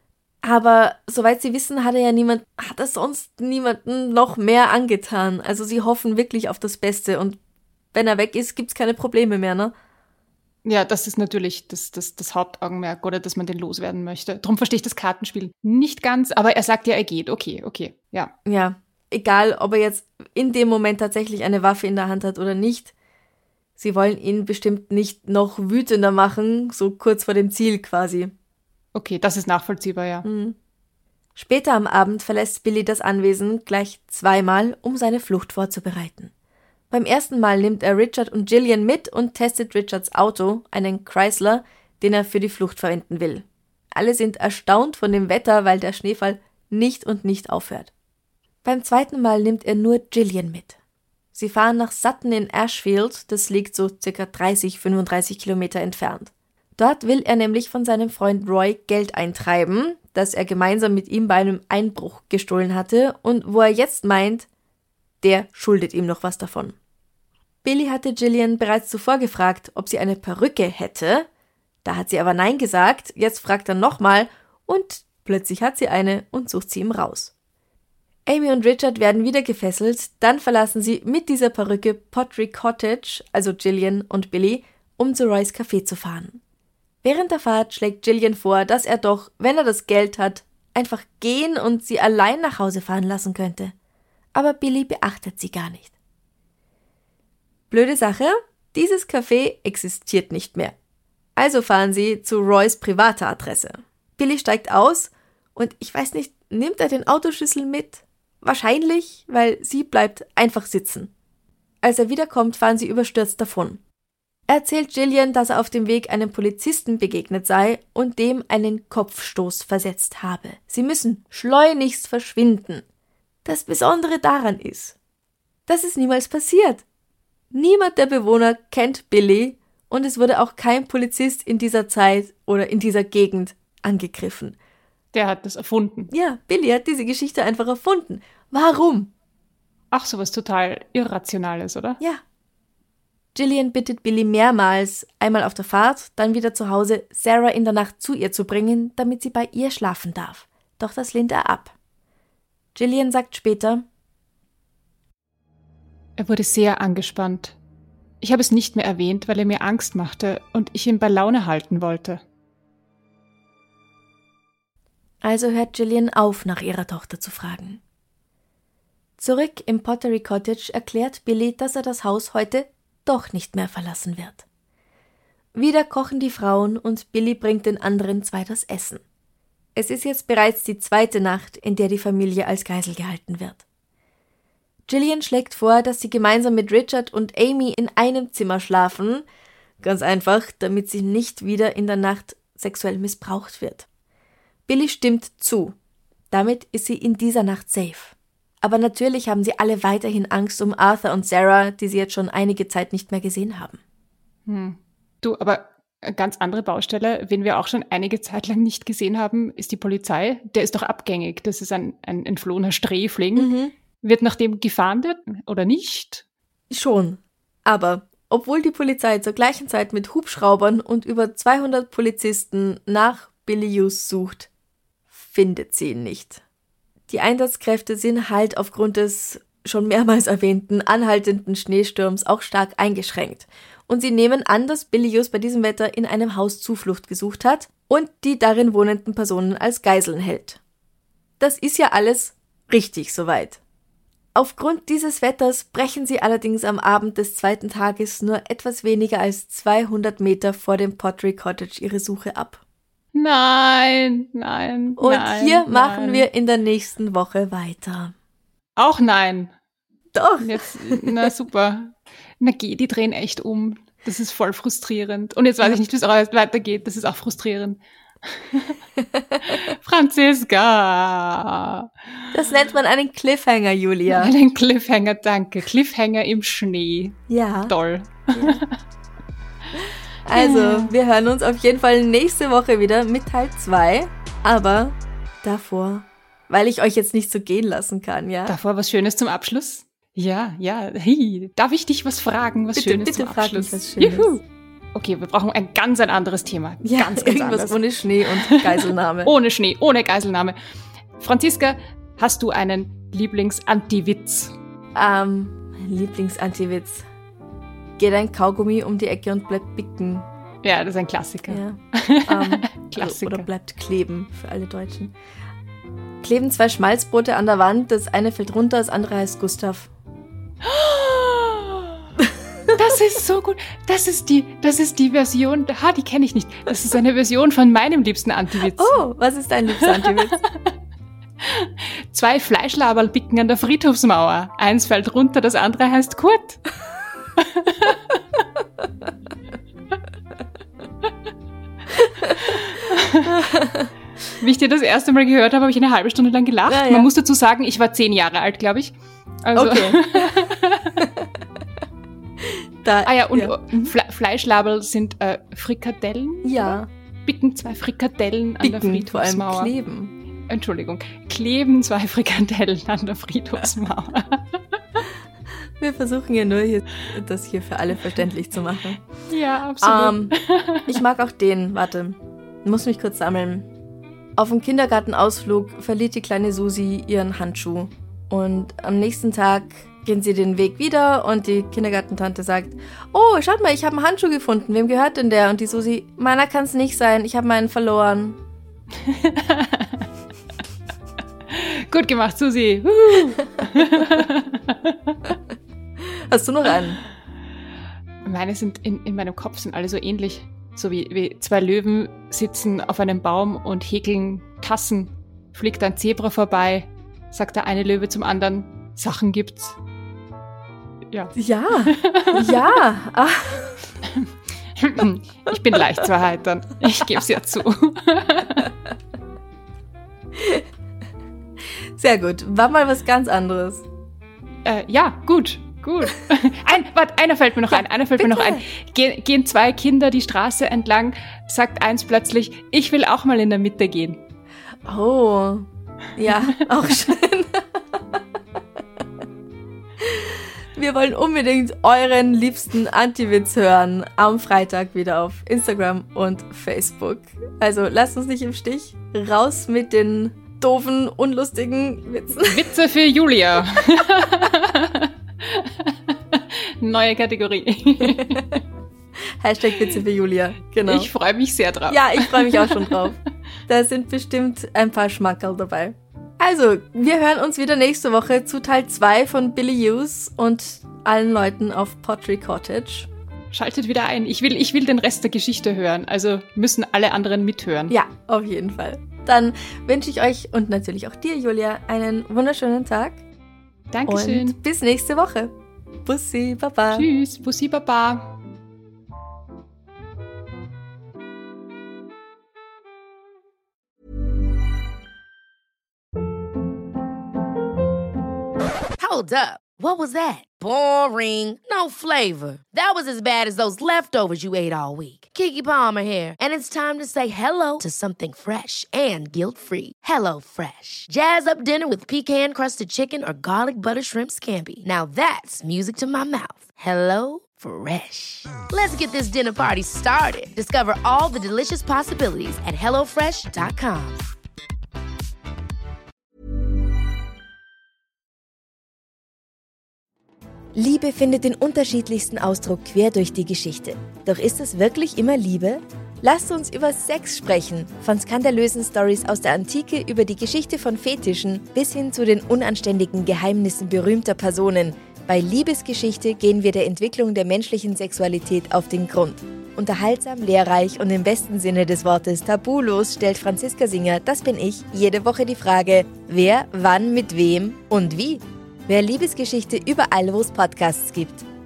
[SPEAKER 2] Aber soweit sie wissen, hat er sonst niemanden noch mehr angetan. Also sie hoffen wirklich auf das Beste und wenn er weg ist, gibt's keine Probleme mehr, ne?
[SPEAKER 3] Ja, das ist natürlich das Hauptaugenmerk, oder dass man den loswerden möchte. Darum verstehe ich das Kartenspiel nicht ganz, aber er sagt ja, er geht. Okay, ja.
[SPEAKER 2] Ja, egal, ob er jetzt in dem Moment tatsächlich eine Waffe in der Hand hat oder nicht. Sie wollen ihn bestimmt nicht noch wütender machen, so kurz vor dem Ziel quasi.
[SPEAKER 3] Okay, das ist nachvollziehbar, ja.
[SPEAKER 2] Später am Abend verlässt Billy das Anwesen gleich 2-mal, um seine Flucht vorzubereiten. Beim ersten Mal nimmt er Richard und Gillian mit und testet Richards Auto, einen Chrysler, den er für die Flucht verwenden will. Alle sind erstaunt von dem Wetter, weil der Schneefall nicht aufhört. Beim zweiten Mal nimmt er nur Gillian mit. Sie fahren nach Sutton in Ashfield, das liegt so ca. 30-35 Kilometer entfernt. Dort will er nämlich von seinem Freund Roy Geld eintreiben, das er gemeinsam mit ihm bei einem Einbruch gestohlen hatte und wo er jetzt meint, der schuldet ihm noch was davon. Billy hatte Gillian bereits zuvor gefragt, ob sie eine Perücke hätte. Da hat sie aber Nein gesagt, jetzt fragt er nochmal und plötzlich hat sie eine und sucht sie ihm raus. Amy und Richard werden wieder gefesselt, dann verlassen sie mit dieser Perücke Pottery Cottage, also Gillian und Billy, um zu Roys Café zu fahren. Während der Fahrt schlägt Gillian vor, dass er doch, wenn er das Geld hat, einfach gehen und sie allein nach Hause fahren lassen könnte. Aber Billy beachtet sie gar nicht. Blöde Sache, dieses Café existiert nicht mehr. Also fahren sie zu Roys privater Adresse. Billy steigt aus und ich weiß nicht, nimmt er den Autoschlüssel mit? Wahrscheinlich, weil sie bleibt einfach sitzen. Als er wiederkommt, fahren sie überstürzt davon. Er erzählt Gillian, dass er auf dem Weg einem Polizisten begegnet sei und dem einen Kopfstoß versetzt habe. Sie müssen schleunigst verschwinden. Das Besondere daran ist, das ist niemals passiert. Niemand der Bewohner kennt Billy und es wurde auch kein Polizist in dieser Zeit oder in dieser Gegend angegriffen.
[SPEAKER 3] Der hat das erfunden.
[SPEAKER 2] Ja, Billy hat diese Geschichte einfach erfunden. Warum?
[SPEAKER 3] Ach, sowas total Irrationales, oder?
[SPEAKER 2] Ja. Gillian bittet Billy mehrmals, einmal auf der Fahrt, dann wieder zu Hause, Sarah in der Nacht zu ihr zu bringen, damit sie bei ihr schlafen darf. Doch das lehnt er ab. Gillian sagt später:
[SPEAKER 3] Er wurde sehr angespannt. Ich habe es nicht mehr erwähnt, weil er mir Angst machte und ich ihn bei Laune halten wollte.
[SPEAKER 2] Also hört Gillian auf, nach ihrer Tochter zu fragen. Zurück im Pottery Cottage erklärt Billy, dass er das Haus heute doch nicht mehr verlassen wird. Wieder kochen die Frauen und Billy bringt den anderen zwei das Essen. Es ist jetzt bereits die zweite Nacht, in der die Familie als Geisel gehalten wird. Gillian schlägt vor, dass sie gemeinsam mit Richard und Amy in einem Zimmer schlafen. Ganz einfach, damit sie nicht wieder in der Nacht sexuell missbraucht wird. Billy stimmt zu. Damit ist sie in dieser Nacht safe. Aber natürlich haben sie alle weiterhin Angst um Arthur und Sarah, die sie jetzt schon einige Zeit nicht mehr gesehen haben.
[SPEAKER 3] Du, aber eine ganz andere Baustelle, wen wir auch schon einige Zeit lang nicht gesehen haben, ist die Polizei. Der ist doch abgängig. Das ist ein entflohener Sträfling. Wird nach dem gefahndet oder nicht?
[SPEAKER 2] Schon. Aber obwohl die Polizei zur gleichen Zeit mit Hubschraubern und über 200 Polizisten nach Billy Hughes sucht, findet sie ihn nicht. Die Einsatzkräfte sind halt aufgrund des schon mehrmals erwähnten anhaltenden Schneesturms auch stark eingeschränkt. Und sie nehmen an, dass Billy Hughes bei diesem Wetter in einem Haus Zuflucht gesucht hat und die darin wohnenden Personen als Geiseln hält. Das ist ja alles richtig soweit. Aufgrund dieses Wetters brechen sie allerdings am Abend des zweiten Tages nur etwas weniger als 200 Meter vor dem Pottery Cottage ihre Suche ab.
[SPEAKER 3] Nein.
[SPEAKER 2] Und hier machen wir in der nächsten Woche weiter.
[SPEAKER 3] Auch nein.
[SPEAKER 2] Doch.
[SPEAKER 3] Jetzt, na super. Na geh, die drehen echt um. Das ist voll frustrierend. Und jetzt weiß ich nicht, wie es weitergeht. Das ist auch frustrierend. Franziska.
[SPEAKER 2] Das nennt man einen Cliffhanger, Julia.
[SPEAKER 3] Einen Cliffhanger, danke. Cliffhanger im Schnee.
[SPEAKER 2] Ja.
[SPEAKER 3] Toll.
[SPEAKER 2] Ja. Also, wir hören uns auf jeden Fall nächste Woche wieder mit Teil 2. Aber davor, weil ich euch jetzt nicht so gehen lassen kann, ja?
[SPEAKER 3] Davor was Schönes zum Abschluss? Ja. Hey, darf ich dich was fragen, was Schönes zum Abschluss?
[SPEAKER 2] Bitte frag mich was Schönes.
[SPEAKER 3] Juhu. Okay, wir brauchen ein ganz anderes Thema.
[SPEAKER 2] Ja,
[SPEAKER 3] ganz
[SPEAKER 2] irgendwas
[SPEAKER 3] anders.
[SPEAKER 2] ohne Schnee und Geiselnahme.
[SPEAKER 3] Ohne Schnee, ohne Geiselnahme. Franziska, hast du einen Lieblings-Anti-Witz?
[SPEAKER 2] Mein Lieblings-Anti-Witz. Geht ein Kaugummi um die Ecke und bleibt bicken.
[SPEAKER 3] Ja, das ist ein Klassiker.
[SPEAKER 2] Ja.
[SPEAKER 3] Klassiker.
[SPEAKER 2] Oder bleibt kleben für alle Deutschen. Kleben zwei Schmalzbrote an der Wand, das eine fällt runter, das andere heißt Gustav.
[SPEAKER 3] Das ist so gut. Das ist die Version, die kenne ich nicht. Das ist eine Version von meinem liebsten Anti-Witz.
[SPEAKER 2] Oh, was ist dein liebster Anti-Witz?
[SPEAKER 3] 2 Fleischlaberl bicken an der Friedhofsmauer. Eins fällt runter, das andere heißt Kurt. Wie ich dir das erste Mal gehört habe, habe ich eine halbe Stunde lang gelacht.
[SPEAKER 2] Ja.
[SPEAKER 3] Man muss dazu sagen, ich war 10 Jahre alt, glaube ich. Also.
[SPEAKER 2] Okay.
[SPEAKER 3] Fleischlaberl sind Frikadellen?
[SPEAKER 2] Ja.
[SPEAKER 3] Bicken 2 Frikadellen an der Friedhofsmauer.
[SPEAKER 2] Vor allem kleben.
[SPEAKER 3] Entschuldigung. Kleben 2 Frikadellen an der Friedhofsmauer.
[SPEAKER 2] Wir versuchen ja nur, das hier für alle verständlich zu machen.
[SPEAKER 3] Ja, absolut.
[SPEAKER 2] Ich mag auch den, warte, muss mich kurz sammeln. Auf dem Kindergartenausflug verliert die kleine Susi ihren Handschuh. Und am nächsten Tag gehen sie den Weg wieder und die Kindergartentante sagt, oh, schaut mal, ich habe einen Handschuh gefunden, wem gehört denn der? Und die Susi, meiner kann es nicht sein, ich habe meinen verloren.
[SPEAKER 3] Gut gemacht, Susi.
[SPEAKER 2] Hast du noch einen?
[SPEAKER 3] Meine sind in meinem Kopf sind alle so ähnlich. So wie zwei Löwen sitzen auf einem Baum und häkeln Tassen. Fliegt ein Zebra vorbei, sagt der eine Löwe zum anderen, Sachen gibt's. Ja.
[SPEAKER 2] Ja, ja. Ah.
[SPEAKER 3] Ich bin leicht zu erheitern. Ich gebe es ja zu.
[SPEAKER 2] Sehr gut. War mal was ganz anderes.
[SPEAKER 3] Ja, gut. Einer fällt mir noch ein. Gehen zwei Kinder die Straße entlang, sagt eins plötzlich, ich will auch mal in der Mitte gehen.
[SPEAKER 2] Oh, ja, auch schön. Wir wollen unbedingt euren liebsten Anti-Witz hören am Freitag wieder auf Instagram und Facebook. Also lasst uns nicht im Stich. Raus mit den doofen, unlustigen Witzen.
[SPEAKER 3] Witze für Julia. Neue Kategorie.
[SPEAKER 2] Hashtag Witze für Julia, genau.
[SPEAKER 3] Ich freue mich sehr drauf.
[SPEAKER 2] Ja, ich freue mich auch schon drauf. Da sind bestimmt ein paar Schmackerl dabei. Also, wir hören uns wieder nächste Woche zu Teil 2 von Billy Hughes und allen Leuten auf Pottery Cottage.
[SPEAKER 3] Schaltet wieder ein. Ich will den Rest der Geschichte hören. Also müssen alle anderen mithören.
[SPEAKER 2] Ja, auf jeden Fall. Dann wünsche ich euch und natürlich auch dir, Julia, einen wunderschönen Tag.
[SPEAKER 3] Dankeschön.
[SPEAKER 2] Und bis nächste Woche. Bussi, Baba.
[SPEAKER 3] Tschüss, Bussi, Baba.
[SPEAKER 1] Hold up. What was that? Boring. No flavor. That was as bad as those leftovers you ate all week. Keke Palmer here, and it's time to say hello to something fresh and guilt-free. Hello Fresh. Jazz up dinner with pecan-crusted chicken or garlic butter shrimp scampi. Now that's music to my mouth. Hello Fresh. Let's get this dinner party started. Discover all the delicious possibilities at hellofresh.com.
[SPEAKER 2] Liebe findet den unterschiedlichsten Ausdruck quer durch die Geschichte. Doch ist es wirklich immer Liebe? Lasst uns über Sex sprechen. Von skandalösen Storys aus der Antike über die Geschichte von Fetischen bis hin zu den unanständigen Geheimnissen berühmter Personen. Bei Liebesgeschichte gehen wir der Entwicklung der menschlichen Sexualität auf den Grund. Unterhaltsam, lehrreich und im besten Sinne des Wortes tabulos stellt Franziska Singer, das bin ich, jede Woche die Frage, wer, wann, mit wem und wie. Wer Liebesgeschichte überall, wo es Podcasts gibt.